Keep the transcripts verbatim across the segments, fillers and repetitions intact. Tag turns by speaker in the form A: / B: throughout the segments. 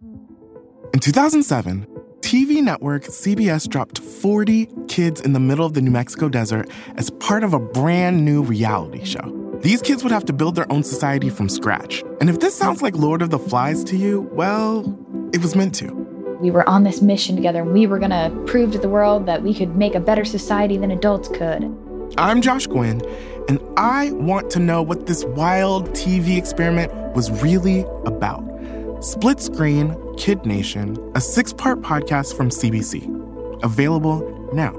A: In two thousand seven, T V network C B S dropped forty kids in the middle of the New Mexico desert as part of a brand new reality show. These kids would have to build their own society from scratch. And if this sounds like Lord of the Flies to you, well, it was meant to.
B: We were on this mission together, and we were going to prove to the world that we could make a better society than adults could.
A: I'm Josh Gwynn, and I want to know what this wild T V experiment was really about. Split Screen, Kid Nation, a six-part podcast from C B C. Available now.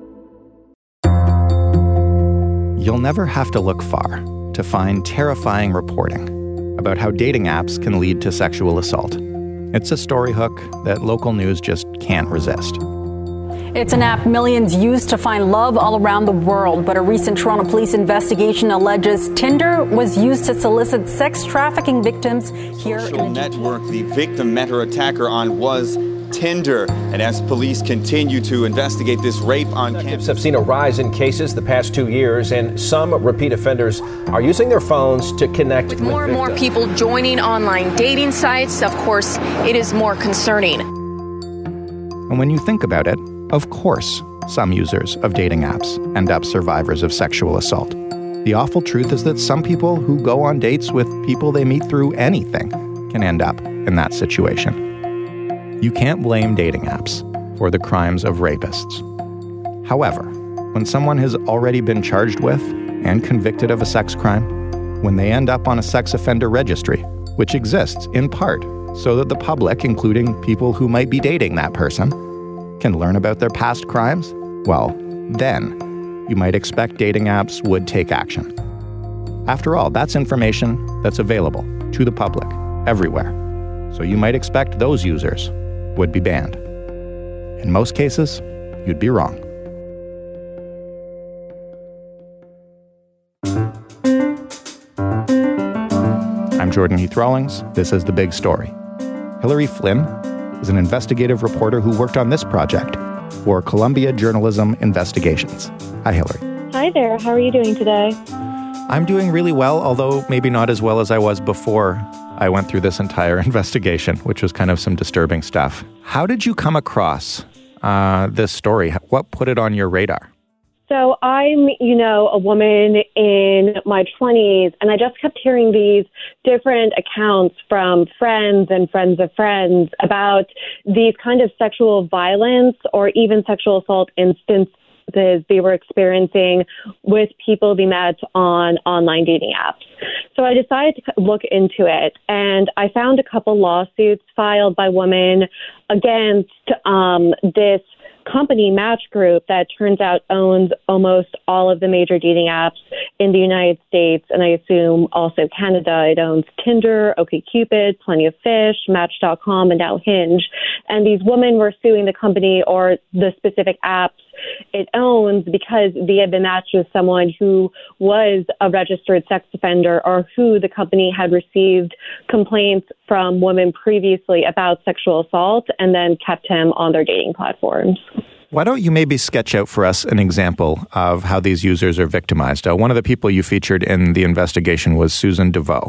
C: You'll never have to look far to find terrifying reporting about how dating apps can lead to sexual assault. It's a story hook that local news just can't resist.
D: It's an app millions use to find love all around the world, but a recent Toronto police investigation alleges Tinder was used to solicit sex trafficking victims here
E: Social
D: in the
E: network the victim met her attacker on was Tinder. And as police continue to investigate this rape on campus,
F: detectives have seen a rise in cases the past two years, and some repeat offenders are using their phones to connect with,
G: with more and more people joining online dating sites. Of course, it is more concerning.
C: And when you think about it, of course, some users of dating apps end up survivors of sexual assault. The awful truth is that some people who go on dates with people they meet through anything can end up in that situation. You can't blame dating apps for the crimes of rapists. However, when someone has already been charged with and convicted of a sex crime, when they end up on a sex offender registry, which exists in part so that the public, including people who might be dating that person, can learn about their past crimes, well, then you might expect dating apps would take action. After all, that's information that's available to the public everywhere. So you might expect those users would be banned. In most cases, you'd be wrong. I'm Jordan Heath Rawlings. This is The Big Story. Hilary Flynn is an investigative reporter who worked on this project for Columbia Journalism Investigations. Hi, Hilary.
H: Hi there. How are you doing today?
C: I'm doing really well, although maybe not as well as I was before I went through this entire investigation, which was kind of some disturbing stuff. How did you come across uh, this story? What put it on your radar?
H: So I'm, you know, a woman in my twenties, and I just kept hearing these different accounts from friends and friends of friends about these kind of sexual violence or even sexual assault instances they were experiencing with people they met on online dating apps. So I decided to look into it, and I found a couple lawsuits filed by women against um, this company, Match Group, that turns out owns almost all of the major dating apps in the United States, and I assume also Canada. It owns Tinder, OkCupid, Plenty of Fish, Match dot com, and now Hinge. And these women were suing the company or the specific apps it owns because they had been matched with someone who was a registered sex offender or who the company had received complaints from women previously about sexual assault and then kept him on their dating platforms.
C: Why don't you maybe sketch out for us an example of how these users are victimized? Uh, one of the people you featured in the investigation was Susan DeVoe.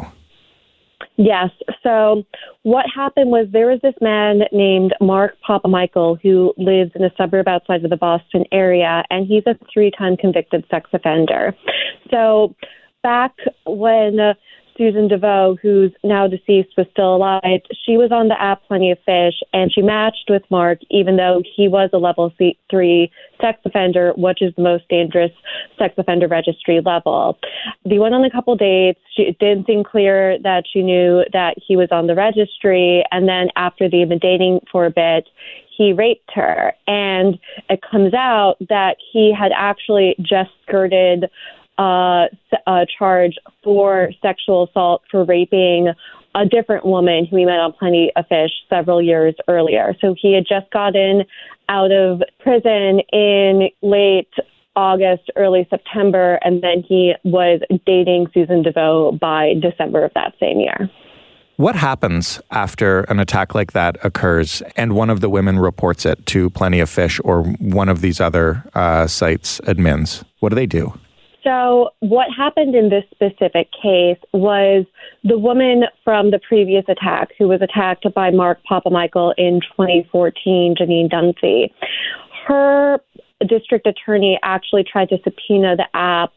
H: Yes. So what happened was there was this man named Mark Papamichael who lives in a suburb outside of the Boston area, and he's a three-time convicted sex offender. So back when uh, Susan DeVoe, who's now deceased, was still alive, she was on the app Plenty of Fish, and she matched with Mark, even though he was a level three sex offender, which is the most dangerous sex offender registry level. They went on a couple dates. She, it didn't seem clear that she knew that he was on the registry, and then after they'd been dating for a bit, he raped her. And it comes out that he had actually just skirted Uh, a charge for sexual assault for raping a different woman who he met on Plenty of Fish several years earlier. So he had just gotten out of prison in late August, early September, and then he was dating Susan DeVoe by December of that same year.
C: What happens after an attack like that occurs and one of the women reports it to Plenty of Fish or one of these other uh, sites admins? What do they do?
H: So what happened in this specific case was the woman from the previous attack who was attacked by Mark Papamichael in twenty fourteen, Janine Dunphy, her district attorney actually tried to subpoena the app,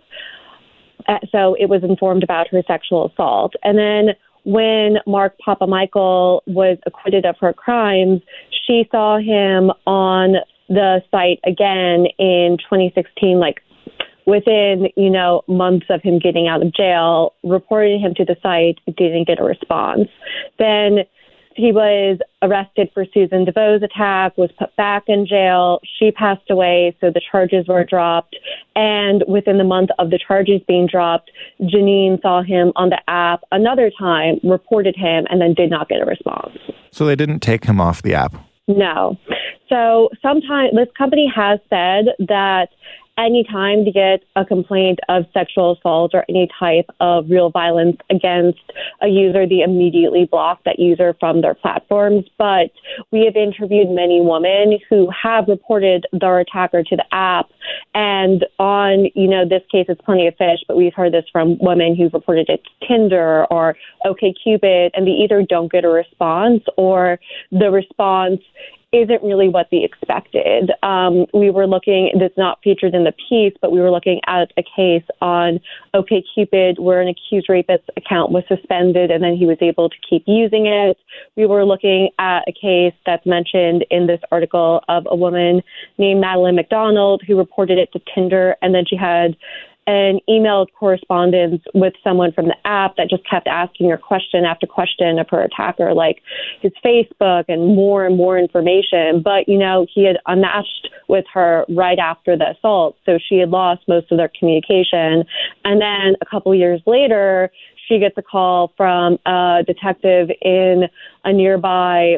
H: so it was informed about her sexual assault. And then when Mark Papamichael was acquitted of her crimes, she saw him on the site again in twenty sixteen, like within, you know, months of him getting out of jail, reported him to the site, didn't get a response. Then he was arrested for Susan DeVoe's attack, was put back in jail. She passed away, so the charges were dropped. And within the month of the charges being dropped, Janine saw him on the app another time, reported him, and then did not get a response.
C: So they didn't take him off the app?
H: No. So sometimes this company has said that anytime to get a complaint of sexual assault or any type of real violence against a user, they immediately block that user from their platforms. But we have interviewed many women who have reported their attacker to the app. And on, you know, this case, it's Plenty of Fish, but we've heard this from women who've reported it to Tinder or OkCupid, and they either don't get a response or the response isn't really what they expected. Um, we were looking, it's not featured in the piece, but we were looking at a case on OkCupid where an accused rapist account was suspended and then he was able to keep using it. We were looking at a case that's mentioned in this article of a woman named Madeline McDonald who reported it to Tinder, and then she had an email correspondence with someone from the app that just kept asking her question after question of her attacker, like his Facebook and more and more information. But, you know, he had unmatched with her right after the assault, so she had lost most of their communication. And then a couple years later, she gets a call from a detective in a nearby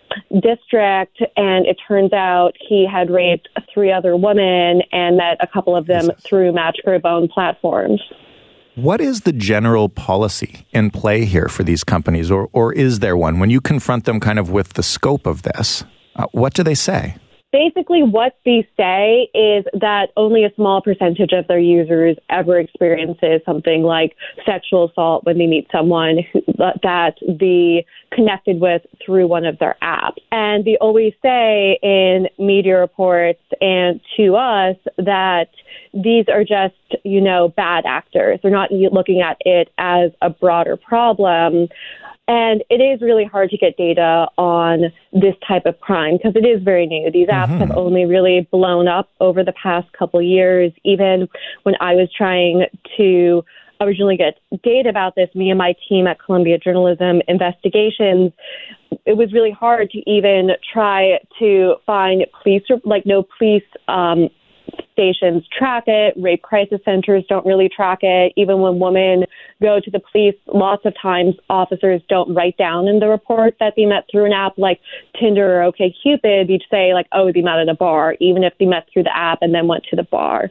H: district, and it turns out he had raped three other women and met a couple of them through Match Group owned platforms.
C: What is the general policy in play here for these companies, or or is there one? When you confront them kind of with the scope of this, uh, what do they say?
H: Basically, what they say is that only a small percentage of their users ever experiences something like sexual assault when they meet someone who, that they connected with through one of their apps. And they always say in media reports and to us that these are just, you know, bad actors. They're not looking at it as a broader problem. And it is really hard to get data on this type of crime because it is very new. These apps mm-hmm. have only really blown up over the past couple of years. Even when I was trying to originally get data about this, me and my team at Columbia Journalism Investigations, it was really hard to even try to find police, like no police um stations track it. Rape crisis centers don't really track it. Even when women go to the police, lots of times officers don't write down in the report that they met through an app like Tinder or OkCupid. They'd say like, oh, they met at a bar, even if they met through the app and then went to the bar.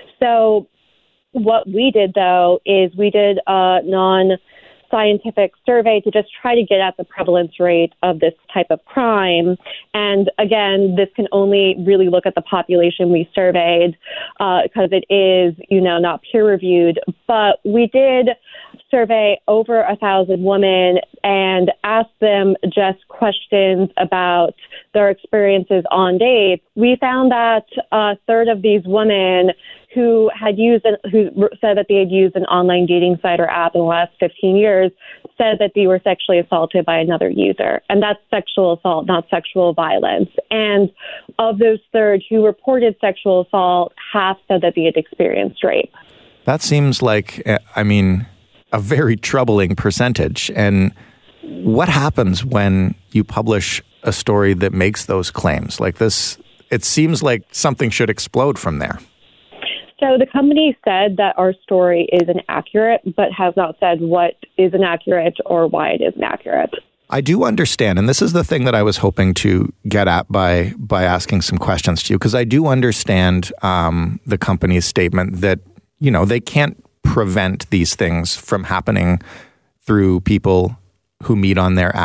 H: So what we did, though, is we did a non scientific survey to just try to get at the prevalence rate of this type of crime. And again, this can only really look at the population we surveyed because uh, it is, you know, not peer reviewed. But we did survey over a thousand women and asked them just questions about their experiences on dates. We found that a third of these women who had used, an, who said that they had used an online dating site or app in the last fifteen years, said that they were sexually assaulted by another user. And that's sexual assault, not sexual violence. And of those third who reported sexual assault, half said that they had experienced rape.
C: That seems like, I mean, a very troubling percentage. And what happens when you publish a story that makes those claims? Like this, it seems like something should explode from there.
H: So the company said that our story is inaccurate, but has not said what is inaccurate or why it is inaccurate.
C: I do understand, and this is the thing that I was hoping to get at by by asking some questions to you, because I do understand um, the company's statement that, you know, they can't prevent these things from happening through people who meet on their app.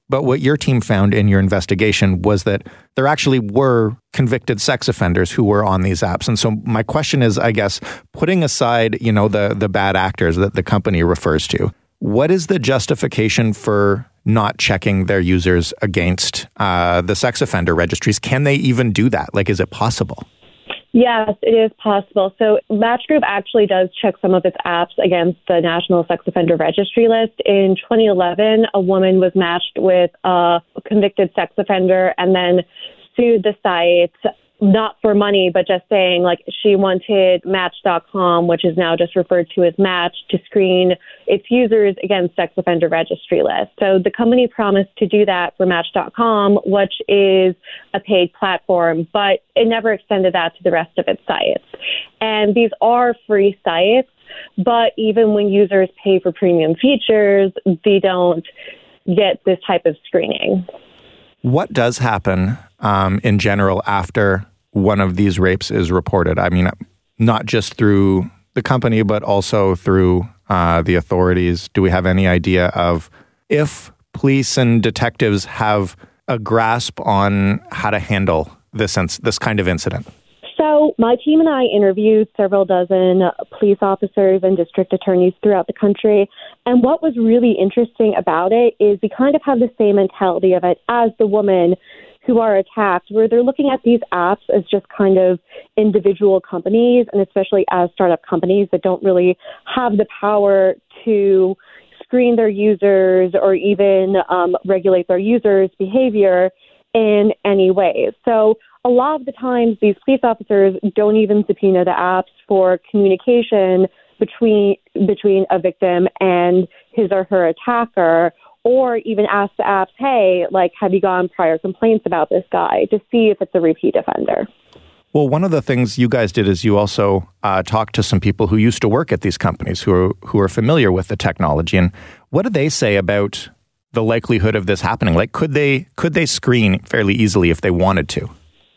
C: But what your team found in your investigation was that there actually were convicted sex offenders who were on these apps. And so my question is, I guess, putting aside, you know, the the bad actors that the company refers to, what is the justification for not checking their users against uh, the sex offender registries? Can they even do that? Like, is it possible?
H: Yes, it is possible. So Match Group actually does check some of its apps against the National Sex Offender Registry list. In twenty eleven, a woman was matched with a convicted sex offender and then sued the site, not for money, but just saying like she wanted Match dot com, which is now just referred to as Match, to screen its users against sex offender registry lists. So the company promised to do that for Match dot com, which is a paid platform, but it never extended that to the rest of its sites. And these are free sites, but even when users pay for premium features, they don't get this type of screening.
C: What does happen um, in general after one of these rapes is reported? I mean, not just through the company, but also through uh, the authorities. Do we have any idea of if police and detectives have a grasp on how to handle this this kind of incident?
H: So my team and I interviewed several dozen police officers and district attorneys throughout the country. And what was really interesting about it is we kind of have the same mentality of it as the woman who are attacked, where they're looking at these apps as just kind of individual companies, and especially as startup companies that don't really have the power to screen their users or even um, regulate their users' behavior in any way. So a lot of the times these police officers don't even subpoena the apps for communication between between a victim and his or her attacker, or even ask the apps, hey, like, have you gotten prior complaints about this guy, to see if it's a repeat offender.
C: Well, one of the things you guys did is you also uh, talked to some people who used to work at these companies who are, who are familiar with the technology. And what did they say about the likelihood of this happening? Like, could they could they screen fairly easily if they wanted to?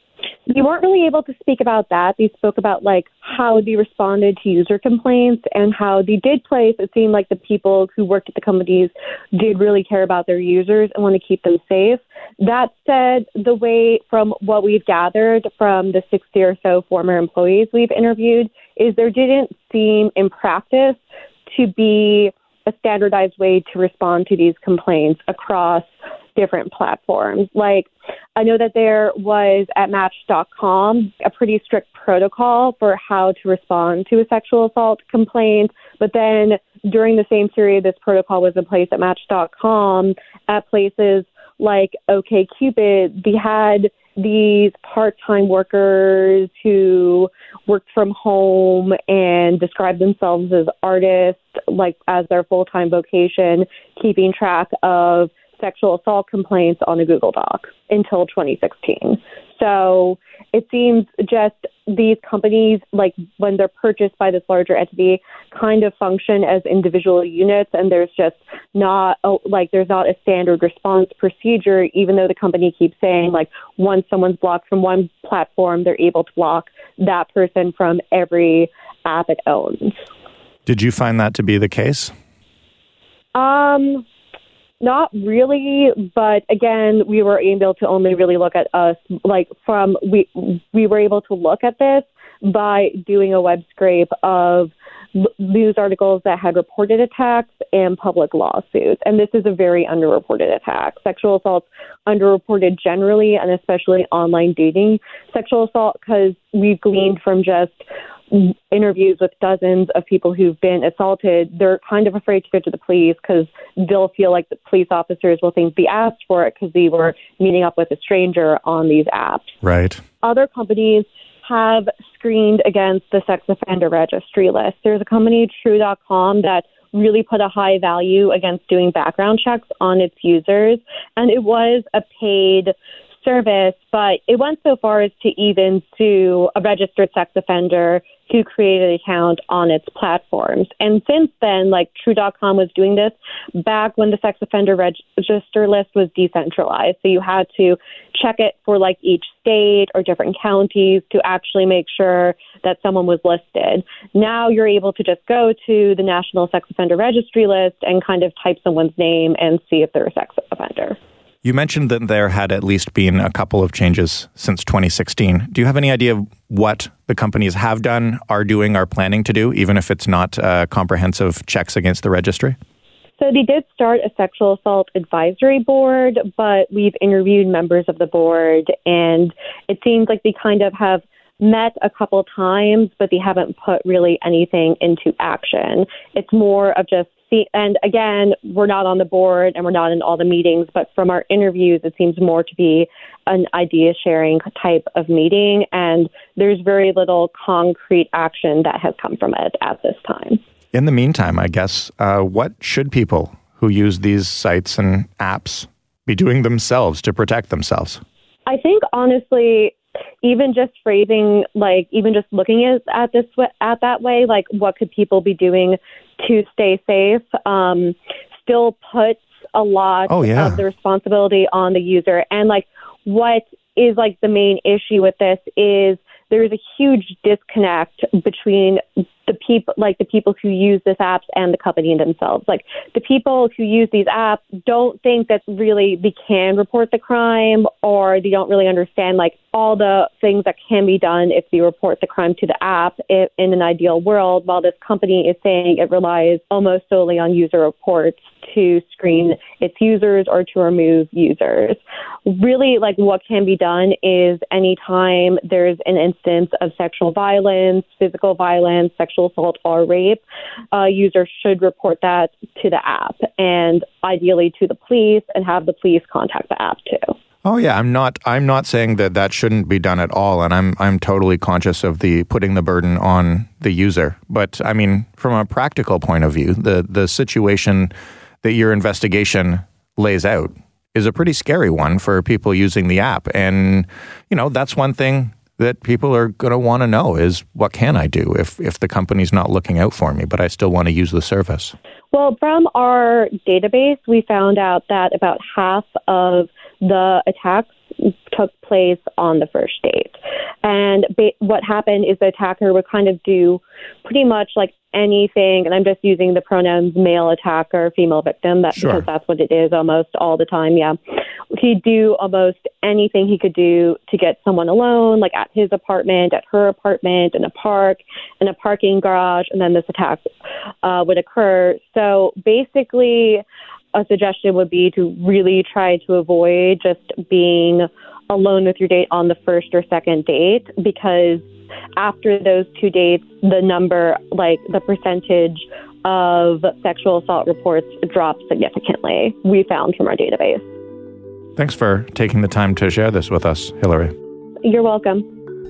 H: We weren't really able to speak about that. They spoke about like how they responded to user complaints and how they did place. It seemed like the people who worked at the companies did really care about their users and want to keep them safe. That said, the way from what we've gathered from the sixty or so former employees we've interviewed is there didn't seem in practice to be a standardized way to respond to these complaints across different platforms. Like, I know that there was at Match dot com a pretty strict protocol for how to respond to a sexual assault complaint, but then during the same period this protocol was in place at Match dot com, at places like OkCupid, they had these part-time workers who worked from home and described themselves as artists, like as their full-time vocation, keeping track of sexual assault complaints on a Google Doc until twenty sixteen. So it seems just these companies, like when they're purchased by this larger entity, kind of function as individual units, and there's just not a, like there's not a standard response procedure, even though the company keeps saying like once someone's blocked from one platform, they're able to block that person from every app it owns.
C: Did you find that to be the case?
H: Um. Not really, but again, we were able to only really look at us, like from, we we were able to look at this by doing a web scrape of news articles that had reported attacks and public lawsuits. And this is a very underreported attack. Sexual assault's underreported generally, and especially online dating sexual assault, because we've gleaned from just interviews with dozens of people who've been assaulted. They're kind of afraid to go to the police because they'll feel like the police officers will think they asked for it because they were meeting up with a stranger on these apps.
C: Right.
H: Other companies have screened against the sex offender registry list. There's a company, True dot com, that really put a high value against doing background checks on its users, and it was a paid service, but it went so far as to even sue a registered sex offender who created an account on its platforms. And since then, like True dot com was doing this back when the sex offender register list was decentralized. So you had to check it for like each state or different counties to actually make sure that someone was listed. Now you're able to just go to the National Sex Offender Registry list and kind of type someone's name and see if they're a sex offender.
C: You mentioned that there had at least been a couple of changes since twenty sixteen. Do you have any idea of what the companies have done, are doing, are planning to do, even if it's not uh, comprehensive checks against the registry?
H: So they did start a sexual assault advisory board, but we've interviewed members of the board, and it seems like they kind of have met a couple times, but they haven't put really anything into action. It's more of just see, and again, we're not on the board and we're not in all the meetings, but from our interviews, it seems more to be an idea sharing type of meeting, and there's very little concrete action that has come from it at this time.
C: In the meantime, I guess, uh, what should people who use these sites and apps be doing themselves to protect themselves?
H: I think, honestly, even just phrasing, like, even just looking at, at this at that way, like, what could people be doing to stay safe, um, still puts a lot
C: oh, yeah.
H: of the responsibility on the user. And, like, what is, like, the main issue with this is there's a huge disconnect between the people, like the people who use these apps and the company themselves. Like the people who use these apps don't think that really they can report the crime, or they don't really understand like all the things that can be done if they report the crime to the app in an ideal world, while this company is saying it relies almost solely on user reports to screen its users or to remove users. Really, like what can be done is anytime there's an instance of sexual violence, physical violence, sexual assault, or rape, uh, users should report that to the app and ideally to the police, and have the police contact the app too.
C: Oh yeah, I'm not. I'm not saying that that shouldn't be done at all, and I'm. I'm totally conscious of the putting the burden on the user. But I mean, from a practical point of view, the the situation that your investigation lays out is a pretty scary one for people using the app, and you know that's one thing that people are going to want to know is what can I do if if the company's not looking out for me, but I still want to use the service.
H: Well, from our database, we found out that about half of the attacks took place on the first date. And ba- what happened is the attacker would kind of do pretty much like anything, and I'm just using the pronouns male attacker, female victim, that,
C: sure.
H: because that's what it is almost all the time, yeah. He'd do almost anything he could do to get someone alone, like at his apartment, at her apartment, in a park, in a parking garage, and then this attack uh, would occur. So basically, a suggestion would be to really try to avoid just being alone with your date on the first or second date, because after those two dates, the number, like the percentage of sexual assault reports drops significantly, we found from our database.
C: Thanks for taking the time to share this with us, Hillary.
H: You're welcome.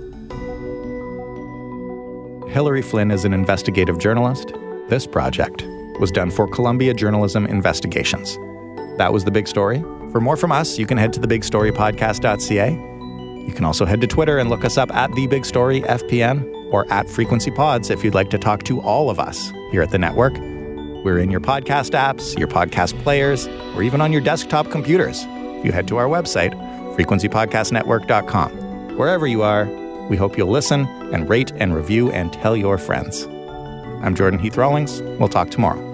C: Hillary Flynn is an investigative journalist. This project was done for Columbia Journalism Investigations. That was The Big Story. For more from us, you can head to the big story podcast dot c a. You can also head to Twitter and look us up at The Big Story F P N or at Frequency Pods if you'd like to talk to all of us here at the network. We're in your podcast apps, your podcast players, or even on your desktop computers. If you head to our website, frequency podcast network dot com. Wherever you are, we hope you'll listen and rate and review and tell your friends. I'm Jordan Heath Rawlings. We'll talk tomorrow.